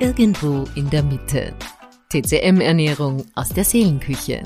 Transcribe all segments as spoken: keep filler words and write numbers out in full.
Irgendwo in der Mitte. T C M-Ernährung aus der Seelenküche.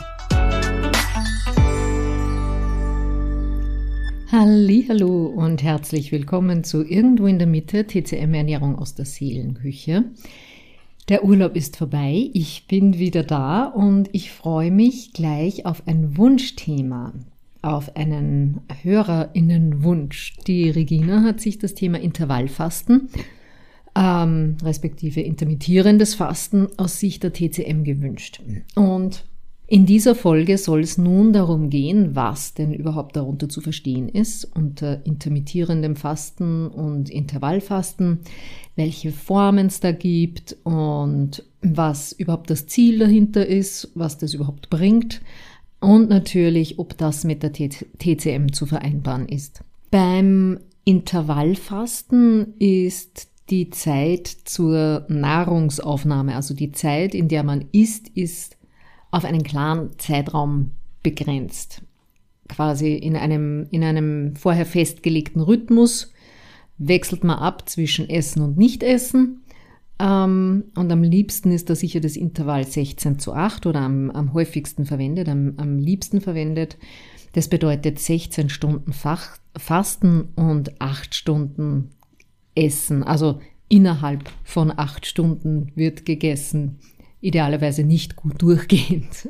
Hallihallo und herzlich willkommen zu Irgendwo in der Mitte, T C M-Ernährung aus der Seelenküche. Der Urlaub ist vorbei, ich bin wieder da und ich freue mich gleich auf ein Wunschthema, auf einen HörerInnenwunsch. Die Regina hat sich das Thema Intervallfasten, ähm, respektive intermittierendes Fasten aus Sicht der T C M gewünscht. Und in dieser Folge soll es nun darum gehen, was denn überhaupt darunter zu verstehen ist unter intermittierendem Fasten und Intervallfasten, welche Formen es da gibt und was überhaupt das Ziel dahinter ist, was das überhaupt bringt und natürlich, ob das mit der T C M zu vereinbaren ist. Beim Intervallfasten ist die Zeit zur Nahrungsaufnahme, also die Zeit, in der man isst, ist auf einen klaren Zeitraum begrenzt. Quasi in einem, in einem vorher festgelegten Rhythmus wechselt man ab zwischen Essen und Nicht-Essen. Ähm, und am liebsten ist da sicher das Intervall sechzehn zu acht oder am, am häufigsten verwendet, am, am liebsten verwendet. Das bedeutet sechzehn Stunden Fach, Fasten und acht Stunden Essen. Also innerhalb von acht Stunden wird gegessen. Idealerweise nicht gut durchgehend.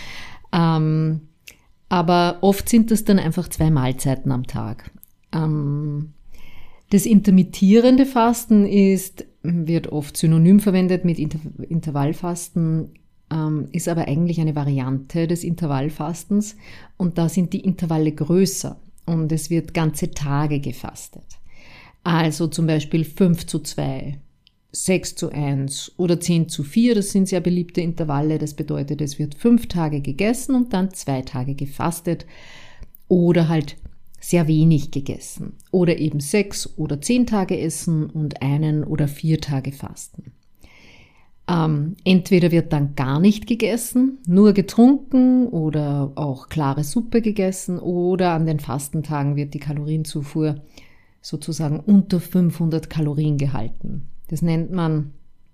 ähm, aber oft sind das dann einfach zwei Mahlzeiten am Tag. Ähm, das intermittierende Fasten ist, wird oft synonym verwendet mit Inter- Intervallfasten, ähm, ist aber eigentlich eine Variante des Intervallfastens und da sind die Intervalle größer und es wird ganze Tage gefastet. Also zum Beispiel fünf zu zwei. sechs zu eins oder zehn zu vier, das sind sehr beliebte Intervalle. Das bedeutet, es wird fünf Tage gegessen und dann zwei Tage gefastet oder halt sehr wenig gegessen. Oder eben sechs oder zehn Tage essen und einen oder vier Tage fasten. Ähm, entweder wird dann gar nicht gegessen, nur getrunken oder auch klare Suppe gegessen oder an den Fastentagen wird die Kalorienzufuhr sozusagen unter fünfhundert Kalorien gehalten. Das nennt man,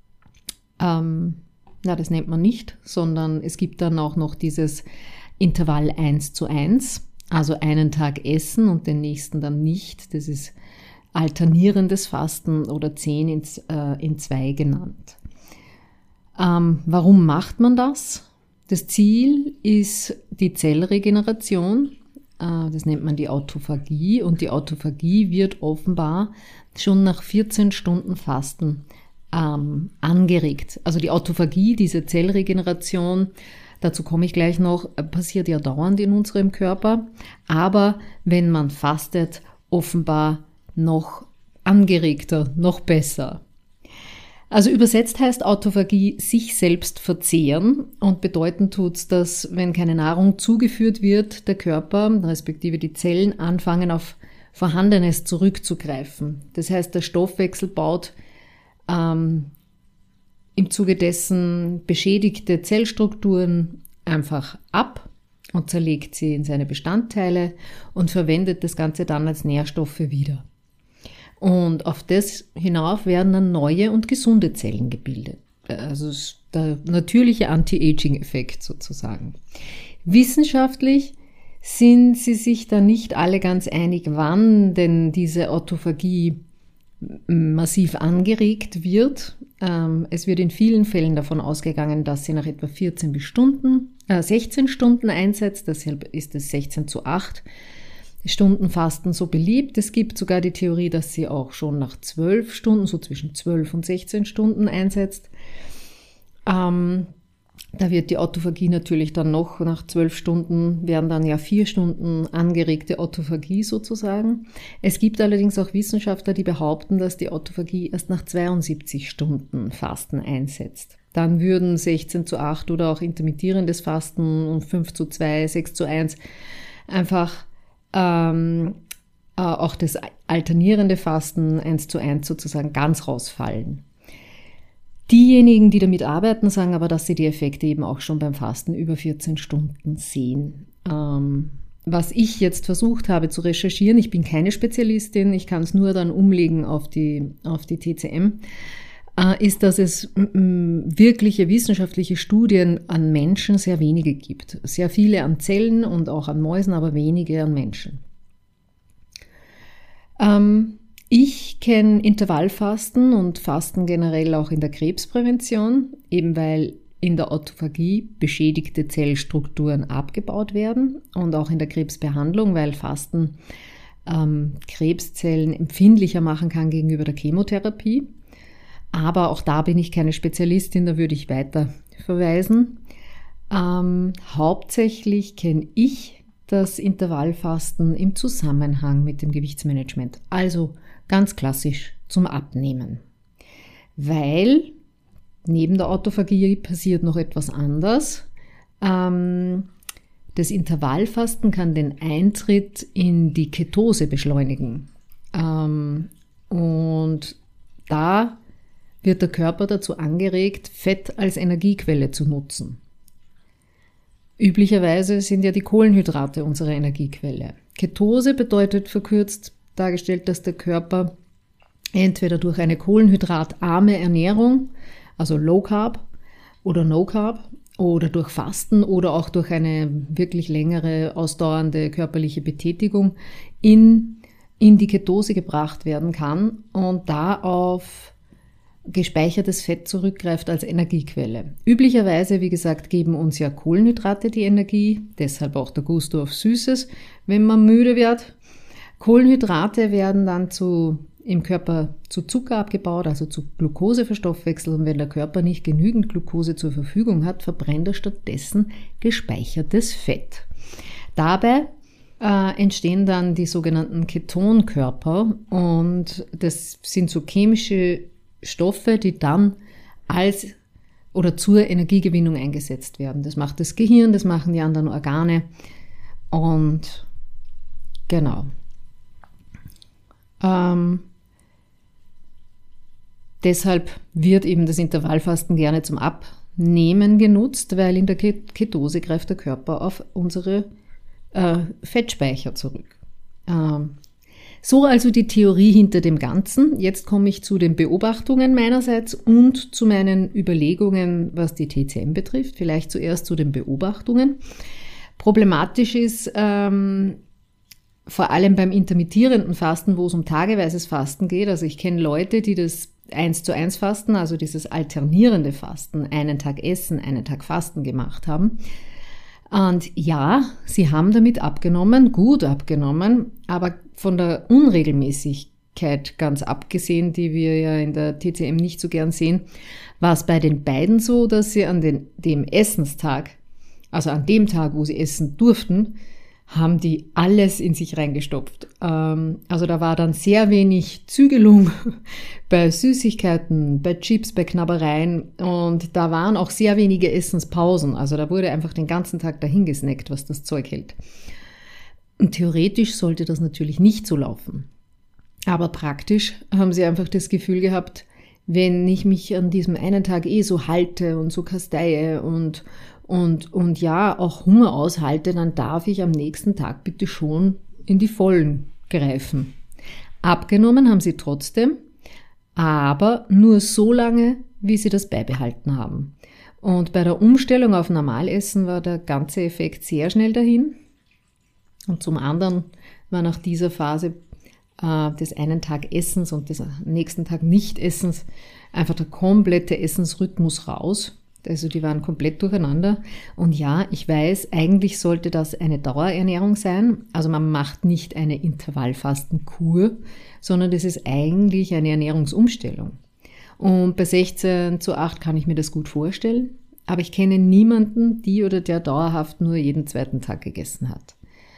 ähm, na, das nennt man nicht, sondern es gibt dann auch noch dieses Intervall eins zu eins, also einen Tag essen und den nächsten dann nicht. Das ist alternierendes Fasten oder zehn in, äh, in zwei genannt. Ähm, warum macht man das? Das Ziel ist die Zellregeneration. Das nennt man die Autophagie und die Autophagie wird offenbar schon nach vierzehn Stunden Fasten ähm, angeregt. Also die Autophagie, diese Zellregeneration, dazu komme ich gleich noch, passiert ja dauernd in unserem Körper, aber wenn man fastet, offenbar noch angeregter, noch besser. Also übersetzt heißt Autophagie sich selbst verzehren und bedeuten tut's, dass wenn keine Nahrung zugeführt wird, der Körper, respektive die Zellen, anfangen auf Vorhandenes zurückzugreifen. Das heißt, der Stoffwechsel baut ähm, im Zuge dessen beschädigte Zellstrukturen einfach ab und zerlegt sie in seine Bestandteile und verwendet das Ganze dann als Nährstoffe wieder. Und auf das hinauf werden dann neue und gesunde Zellen gebildet. Also der natürliche Anti-Aging-Effekt sozusagen. Wissenschaftlich sind sie sich da nicht alle ganz einig, wann denn diese Autophagie massiv angeregt wird. Es wird in vielen Fällen davon ausgegangen, dass sie nach etwa vierzehn bis Stunden, äh, sechzehn Stunden einsetzt, deshalb ist es sechzehn zu acht. Stundenfasten so beliebt. Es gibt sogar die Theorie, dass sie auch schon nach zwölf Stunden, so zwischen zwölf und sechzehn Stunden einsetzt. Ähm, da wird die Autophagie natürlich dann noch, nach zwölf Stunden werden dann ja vier Stunden angeregte Autophagie sozusagen. Es gibt allerdings auch Wissenschaftler, die behaupten, dass die Autophagie erst nach zweiundsiebzig Stunden Fasten einsetzt. Dann würden sechzehn zu acht oder auch intermittierendes Fasten und fünf zu zwei, sechs zu eins einfach Ähm, äh, auch das alternierende Fasten eins zu eins sozusagen ganz rausfallen. Diejenigen, die damit arbeiten, sagen aber, dass sie die Effekte eben auch schon beim Fasten über vierzehn Stunden sehen. Ähm, was ich jetzt versucht habe zu recherchieren, ich bin keine Spezialistin, ich kann es nur dann umlegen auf die, auf die T C M, ist, dass es wirkliche wissenschaftliche Studien an Menschen sehr wenige gibt. Sehr viele an Zellen und auch an Mäusen, aber wenige an Menschen. Ich kenne Intervallfasten und Fasten generell auch in der Krebsprävention, eben weil in der Autophagie beschädigte Zellstrukturen abgebaut werden und auch in der Krebsbehandlung, weil Fasten ähm, Krebszellen empfindlicher machen kann gegenüber der Chemotherapie. Aber auch da bin ich keine Spezialistin, da würde ich weiter verweisen. Ähm, hauptsächlich kenne ich das Intervallfasten im Zusammenhang mit dem Gewichtsmanagement, also ganz klassisch zum Abnehmen. Weil neben der Autophagie passiert noch etwas anderes. Ähm, das Intervallfasten kann den Eintritt in die Ketose beschleunigen. Ähm, und da wird der Körper dazu angeregt, Fett als Energiequelle zu nutzen. Üblicherweise sind ja die Kohlenhydrate unsere Energiequelle. Ketose bedeutet verkürzt dargestellt, dass der Körper entweder durch eine kohlenhydratarme Ernährung, also Low Carb oder No Carb, oder durch Fasten oder auch durch eine wirklich längere, ausdauernde körperliche Betätigung in, in die Ketose gebracht werden kann und da auf gespeichertes Fett zurückgreift als Energiequelle. Üblicherweise, wie gesagt, geben uns ja Kohlenhydrate die Energie, deshalb auch der Gusto auf Süßes, wenn man müde wird. Kohlenhydrate werden dann zu, im Körper zu Zucker abgebaut, also zu Glucose verstoffwechselt, und wenn der Körper nicht genügend Glucose zur Verfügung hat, verbrennt er stattdessen gespeichertes Fett. Dabei äh, entstehen dann die sogenannten Ketonkörper, und das sind so chemische Stoffe, die dann als oder zur Energiegewinnung eingesetzt werden. Das macht das Gehirn, das machen die anderen Organe und genau. Ähm, deshalb wird eben das Intervallfasten gerne zum Abnehmen genutzt, weil in der Ketose greift der Körper auf unsere äh, Fettspeicher zurück. Ähm, So also die Theorie hinter dem Ganzen. Jetzt komme ich zu den Beobachtungen meinerseits und zu meinen Überlegungen, was die T C M betrifft. Vielleicht zuerst zu den Beobachtungen. Problematisch ist ähm, vor allem beim intermittierenden Fasten, wo es um tageweises Fasten geht. Also ich kenne Leute, die das eins zu eins Fasten, also dieses alternierende Fasten, einen Tag essen, einen Tag Fasten gemacht haben. Und ja, sie haben damit abgenommen, gut abgenommen, aber von der Unregelmäßigkeit ganz abgesehen, die wir ja in der T C M nicht so gern sehen, war es bei den beiden so, dass sie an den, dem Essenstag, also an dem Tag, wo sie essen durften, haben die alles in sich reingestopft. Ähm, also da war dann sehr wenig Zügelung bei Süßigkeiten, bei Chips, bei Knabbereien, und da waren auch sehr wenige Essenspausen. Also da wurde einfach den ganzen Tag dahin gesnackt, was das Zeug hält. Und theoretisch sollte das natürlich nicht so laufen. Aber praktisch haben sie einfach das Gefühl gehabt, wenn ich mich an diesem einen Tag eh so halte und so kasteie und Und, und ja, auch Hunger aushalte, dann darf ich am nächsten Tag bitte schon in die Vollen greifen. Abgenommen haben sie trotzdem, aber nur so lange, wie sie das beibehalten haben. Und bei der Umstellung auf Normalessen war der ganze Effekt sehr schnell dahin. Und zum anderen war nach dieser Phase äh, des einen Tag Essens und des nächsten Tag Nicht-Essens einfach der komplette Essensrhythmus raus. Also die waren komplett durcheinander. Und ja, ich weiß, eigentlich sollte das eine Dauerernährung sein. Also man macht nicht eine Intervallfastenkur, sondern das ist eigentlich eine Ernährungsumstellung. Und bei sechzehn zu acht kann ich mir das gut vorstellen. Aber ich kenne niemanden, die oder der dauerhaft nur jeden zweiten Tag gegessen hat.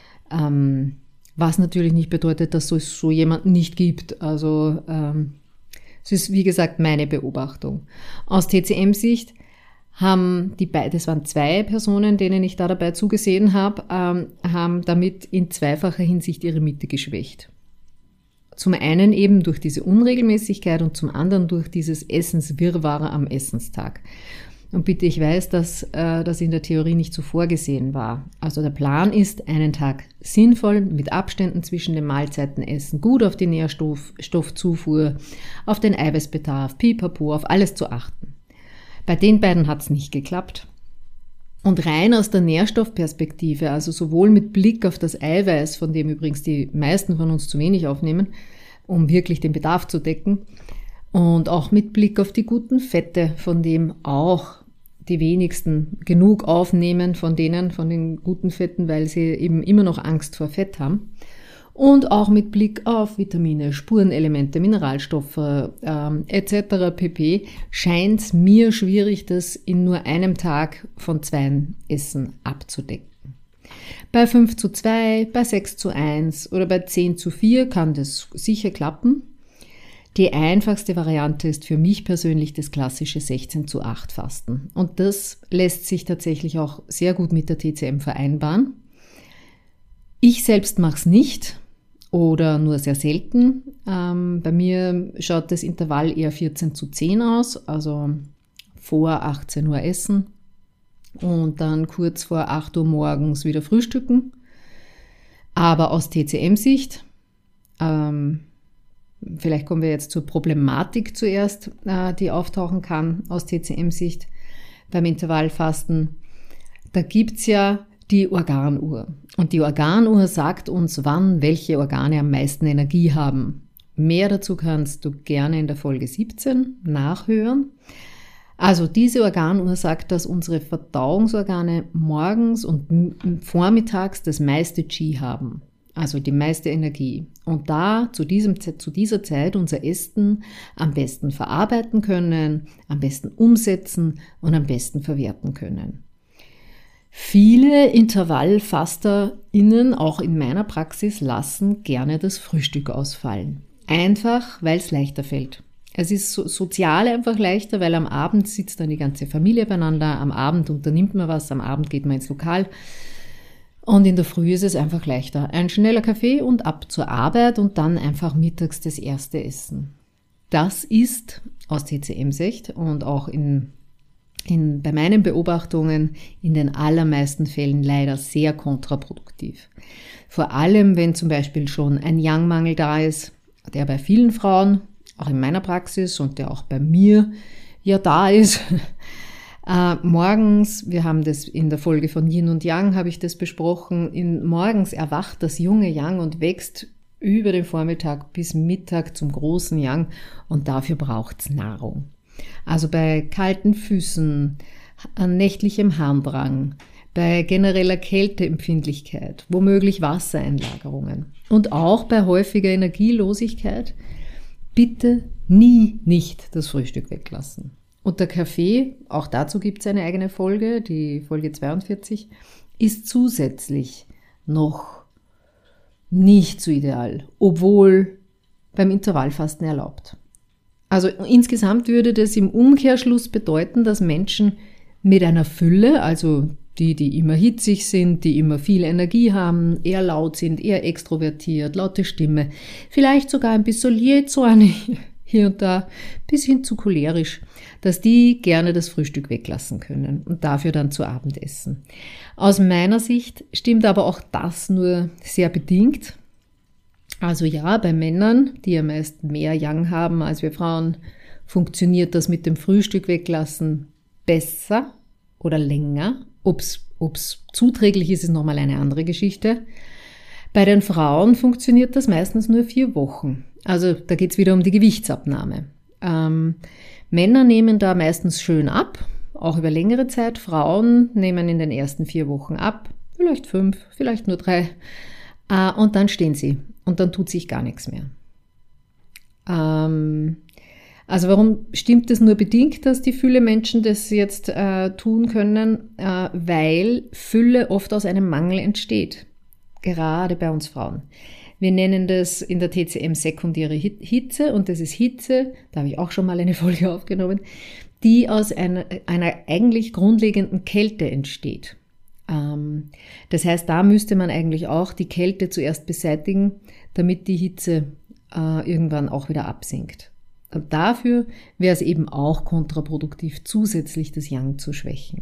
Ähm, was natürlich nicht bedeutet, dass es so jemanden nicht gibt. Also ähm, es ist, wie gesagt, meine Beobachtung. Aus T C M-Sicht haben die beiden, das waren zwei Personen, denen ich da dabei zugesehen habe, ähm, haben damit in zweifacher Hinsicht ihre Mitte geschwächt. Zum einen eben durch diese Unregelmäßigkeit und zum anderen durch dieses Essenswirrwarr am Essenstag. Und bitte, ich weiß, dass äh, das in der Theorie nicht so vorgesehen war. Also der Plan ist, einen Tag sinnvoll mit Abständen zwischen den Mahlzeiten essen, gut auf die Nährstoffzufuhr, auf den Eiweißbedarf, pipapo, auf alles zu achten. Bei den beiden hat es nicht geklappt. Und rein aus der Nährstoffperspektive, also sowohl mit Blick auf das Eiweiß, von dem übrigens die meisten von uns zu wenig aufnehmen, um wirklich den Bedarf zu decken, und auch mit Blick auf die guten Fette, von dem auch die wenigsten genug aufnehmen, von denen, von den guten Fetten, weil sie eben immer noch Angst vor Fett haben. Und auch mit Blick auf Vitamine, Spurenelemente, Mineralstoffe ähm, et cetera pp. scheint es mir schwierig, das in nur einem Tag von zwei Essen abzudecken. Bei fünf zu zwei, bei sechs zu eins oder bei zehn zu vier kann das sicher klappen. Die einfachste Variante ist für mich persönlich das klassische sechzehn zu acht Fasten. Und das lässt sich tatsächlich auch sehr gut mit der T C M vereinbaren. Ich selbst mache es nicht oder nur sehr selten. Ähm, bei mir schaut das Intervall eher vierzehn zu zehn aus, also vor achtzehn Uhr essen und dann kurz vor acht Uhr morgens wieder frühstücken. Aber aus T C M-Sicht, ähm, vielleicht kommen wir jetzt zur Problematik zuerst, die auftauchen kann aus T C M-Sicht beim Intervallfasten. Da gibt's ja die Organuhr. Und die Organuhr sagt uns, wann welche Organe am meisten Energie haben. Mehr dazu kannst du gerne in der Folge siebzehn nachhören. Also diese Organuhr sagt, dass unsere Verdauungsorgane morgens und vormittags das meiste Qi haben. Also die meiste Energie. Und da zu, diesem, zu dieser Zeit unser Essen am besten verarbeiten können, am besten umsetzen und am besten verwerten können. Viele IntervallfasterInnen, auch in meiner Praxis, lassen gerne das Frühstück ausfallen. Einfach, weil es leichter fällt. Es ist so, sozial einfach leichter, weil am Abend sitzt dann die ganze Familie beieinander, am Abend unternimmt man was, am Abend geht man ins Lokal. Und in der Früh ist es einfach leichter. Ein schneller Kaffee und ab zur Arbeit und dann einfach mittags das erste Essen. Das ist aus T C M-Sicht und auch in, in, bei meinen Beobachtungen in den allermeisten Fällen leider sehr kontraproduktiv. Vor allem, wenn zum Beispiel schon ein Yang-Mangel da ist, der bei vielen Frauen, auch in meiner Praxis und der auch bei mir ja da ist. Äh, morgens, wir haben das in der Folge von Yin und Yang, habe ich das besprochen, in, morgens erwacht das junge Yang und wächst über den Vormittag bis Mittag zum großen Yang und dafür braucht es Nahrung. Also bei kalten Füßen, nächtlichem Harndrang, bei genereller Kälteempfindlichkeit, womöglich Wassereinlagerungen und auch bei häufiger Energielosigkeit, bitte nie nicht das Frühstück weglassen. Und der Kaffee, auch dazu gibt es eine eigene Folge, die Folge zweiundvierzig, ist zusätzlich noch nicht so ideal, obwohl beim Intervallfasten erlaubt. Also insgesamt würde das im Umkehrschluss bedeuten, dass Menschen mit einer Fülle, also die, die immer hitzig sind, die immer viel Energie haben, eher laut sind, eher extrovertiert, laute Stimme, vielleicht sogar ein bisschen jähzornig, hier und da, bis hin zu cholerisch, dass die gerne das Frühstück weglassen können und dafür dann zu Abend essen. Aus meiner Sicht stimmt aber auch das nur sehr bedingt. Also ja, bei Männern, die ja meist mehr Yang haben als wir Frauen, funktioniert das mit dem Frühstück weglassen besser oder länger. Ob's, ob's zuträglich ist, ist nochmal eine andere Geschichte. Bei den Frauen funktioniert das meistens nur vier Wochen. Also da geht es wieder um die Gewichtsabnahme. Ähm, Männer nehmen da meistens schön ab, auch über längere Zeit. Frauen nehmen in den ersten vier Wochen ab, vielleicht fünf, vielleicht nur drei. Äh, und dann stehen sie und dann tut sich gar nichts mehr. Ähm, also warum stimmt es nur bedingt, dass die Fülle-Menschen das jetzt äh, tun können? Äh, weil Fülle oft aus einem Mangel entsteht. Gerade bei uns Frauen. Wir nennen das in der T C M sekundäre Hitze und das ist Hitze, da habe ich auch schon mal eine Folge aufgenommen, die aus einer, einer eigentlich grundlegenden Kälte entsteht. Ähm, das heißt, da müsste man eigentlich auch die Kälte zuerst beseitigen, damit die Hitze äh, irgendwann auch wieder absinkt. Und dafür wäre es eben auch kontraproduktiv, zusätzlich das Yang zu schwächen.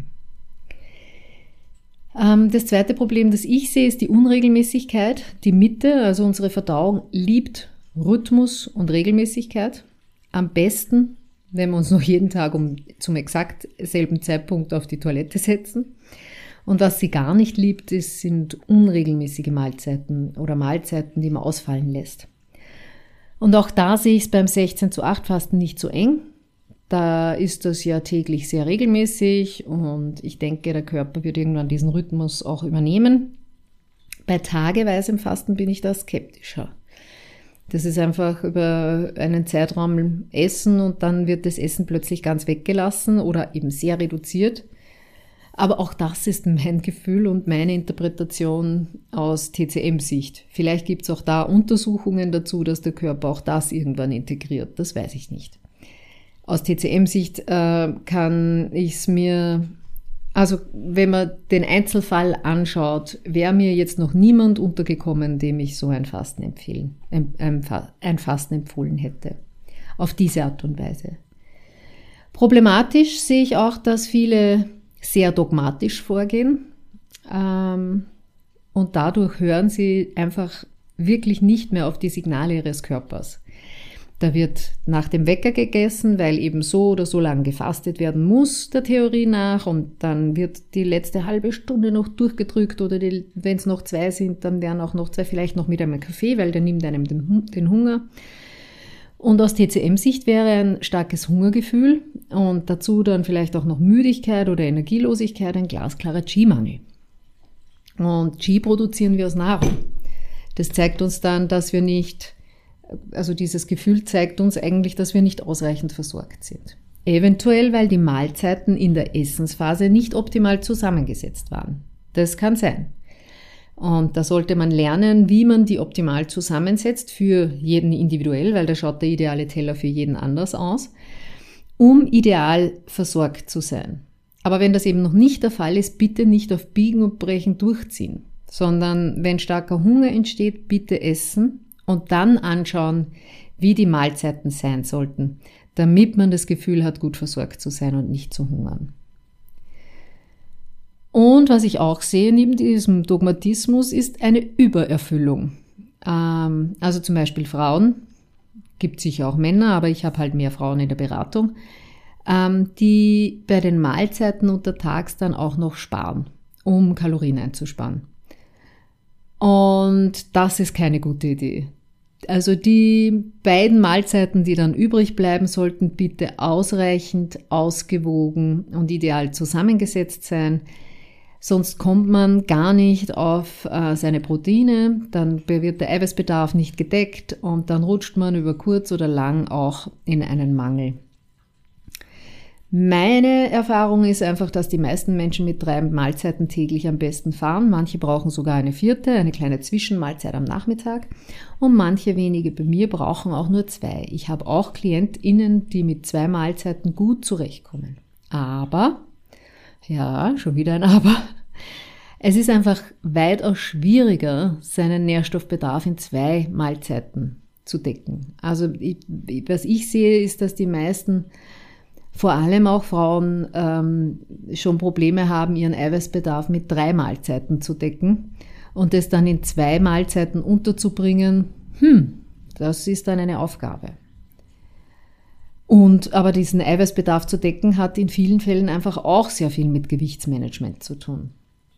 Das zweite Problem, das ich sehe, ist die Unregelmäßigkeit. Die Mitte, also unsere Verdauung, liebt Rhythmus und Regelmäßigkeit. Am besten, wenn wir uns noch jeden Tag um, zum exakt selben Zeitpunkt auf die Toilette setzen. Und was sie gar nicht liebt, ist, sind unregelmäßige Mahlzeiten oder Mahlzeiten, die man ausfallen lässt. Und auch da sehe ich es beim sechzehn zu acht Fasten nicht so eng. Da ist das ja täglich sehr regelmäßig und ich denke, der Körper wird irgendwann diesen Rhythmus auch übernehmen. Bei tageweisem Fasten bin ich da skeptischer. Das ist einfach über einen Zeitraum Essen und dann wird das Essen plötzlich ganz weggelassen oder eben sehr reduziert. Aber auch das ist mein Gefühl und meine Interpretation aus T C M-Sicht. Vielleicht gibt es auch da Untersuchungen dazu, dass der Körper auch das irgendwann integriert. Das weiß ich nicht. Aus T C M-Sicht äh, kann ich es mir, also wenn man den Einzelfall anschaut, wäre mir jetzt noch niemand untergekommen, dem ich so ein Fasten empfehlen, ein, ein, ein Fasten empfohlen hätte. Auf diese Art und Weise. Problematisch sehe ich auch, dass viele sehr dogmatisch vorgehen ähm, und dadurch hören sie einfach wirklich nicht mehr auf die Signale ihres Körpers. Da wird nach dem Wecker gegessen, weil eben so oder so lang gefastet werden muss, der Theorie nach, und dann wird die letzte halbe Stunde noch durchgedrückt oder wenn es noch zwei sind, dann werden auch noch zwei, vielleicht noch mit einem Kaffee, weil der nimmt einem den, den Hunger. Und aus T C M-Sicht wäre ein starkes Hungergefühl und dazu dann vielleicht auch noch Müdigkeit oder Energielosigkeit ein glasklarer Qi-Mangel. Und Qi produzieren wir aus Nahrung. Das zeigt uns dann, dass wir nicht, also dieses Gefühl zeigt uns eigentlich, dass wir nicht ausreichend versorgt sind. Eventuell, weil die Mahlzeiten in der Essensphase nicht optimal zusammengesetzt waren. Das kann sein. Und da sollte man lernen, wie man die optimal zusammensetzt, für jeden individuell, weil da schaut der ideale Teller für jeden anders aus, um ideal versorgt zu sein. Aber wenn das eben noch nicht der Fall ist, bitte nicht auf Biegen und Brechen durchziehen, sondern wenn starker Hunger entsteht, bitte essen und dann anschauen, wie die Mahlzeiten sein sollten, damit man das Gefühl hat, gut versorgt zu sein und nicht zu hungern. Und was ich auch sehe neben diesem Dogmatismus ist eine Übererfüllung. Ähm, also zum Beispiel Frauen, gibt sicher auch Männer, aber ich habe halt mehr Frauen in der Beratung, ähm, die bei den Mahlzeiten untertags dann auch noch sparen, um Kalorien einzusparen. Und das ist keine gute Idee. Also die beiden Mahlzeiten, die dann übrig bleiben, sollten bitte ausreichend, ausgewogen und ideal zusammengesetzt sein. Sonst kommt man gar nicht auf äh, seine Proteine, dann wird der Eiweißbedarf nicht gedeckt und dann rutscht man über kurz oder lang auch in einen Mangel. Meine Erfahrung ist einfach, dass die meisten Menschen mit drei Mahlzeiten täglich am besten fahren. Manche brauchen sogar eine vierte, eine kleine Zwischenmahlzeit am Nachmittag. Und manche wenige bei mir brauchen auch nur zwei. Ich habe auch KlientInnen, die mit zwei Mahlzeiten gut zurechtkommen. Aber, ja, schon wieder ein Aber, es ist einfach weitaus schwieriger, seinen Nährstoffbedarf in zwei Mahlzeiten zu decken. Also ich, was ich sehe, ist, dass die meisten, vor allem auch Frauen, ähm, schon Probleme haben, ihren Eiweißbedarf mit drei Mahlzeiten zu decken und das dann in zwei Mahlzeiten unterzubringen, hm, das ist dann eine Aufgabe. Und aber diesen Eiweißbedarf zu decken, hat in vielen Fällen einfach auch sehr viel mit Gewichtsmanagement zu tun.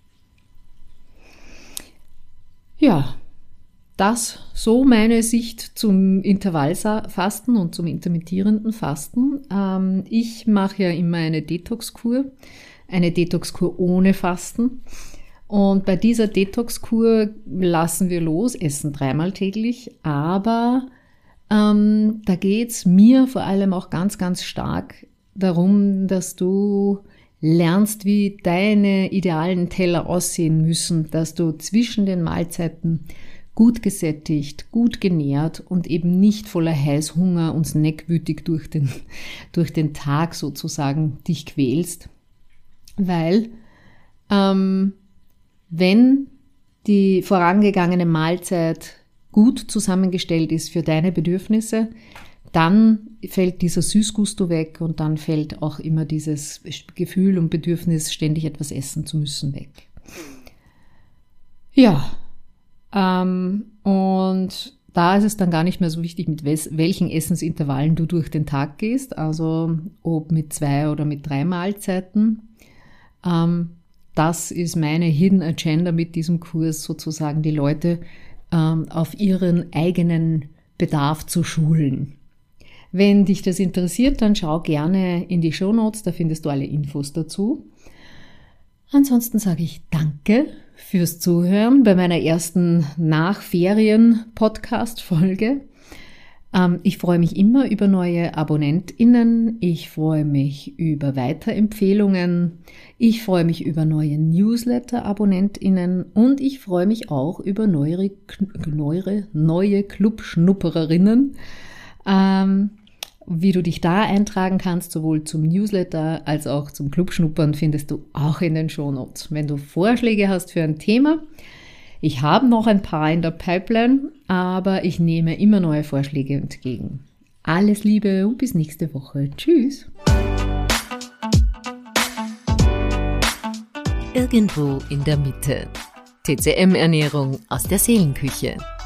Ja, das so meine Sicht zum Intervallfasten und zum intermittierenden Fasten. Ähm, ich mache ja immer eine Detox-Kur, eine Detox-Kur ohne Fasten. Und bei dieser Detox-Kur lassen wir los, essen dreimal täglich, aber ähm, da geht's mir vor allem auch ganz, ganz stark darum, dass du lernst, wie deine idealen Teller aussehen müssen, dass du zwischen den Mahlzeiten gut gesättigt, gut genährt und eben nicht voller Heißhunger und snackwütig durch den, durch den Tag sozusagen dich quälst. Weil ähm, wenn die vorangegangene Mahlzeit gut zusammengestellt ist für deine Bedürfnisse, dann fällt dieser Süßgusto weg und dann fällt auch immer dieses Gefühl und Bedürfnis, ständig etwas essen zu müssen, weg. Ja, ähm, und da ist es dann gar nicht mehr so wichtig, mit welchen Essensintervallen du durch den Tag gehst, also ob mit zwei oder mit drei Mahlzeiten. Ähm, das ist meine Hidden Agenda mit diesem Kurs, sozusagen die Leute ähm, auf ihren eigenen Bedarf zu schulen. Wenn dich das interessiert, dann schau gerne in die Shownotes, da findest du alle Infos dazu. Ansonsten sage ich Danke fürs Zuhören bei meiner ersten Nachferien-Podcast-Folge. Ähm, ich freue mich immer über neue AbonnentInnen. Ich freue mich über Weiterempfehlungen. Ich freue mich über neue Newsletter-AbonnentInnen. Und ich freue mich auch über neuere, neuere, neue Club-Schnuppererinnen. Ähm, Wie du dich da eintragen kannst, sowohl zum Newsletter als auch zum Clubschnuppern, findest du auch in den Shownotes. Wenn du Vorschläge hast für ein Thema, ich habe noch ein paar in der Pipeline, aber ich nehme immer neue Vorschläge entgegen. Alles Liebe und bis nächste Woche. Tschüss! Irgendwo in der Mitte. T C M-Ernährung aus der Seelenküche.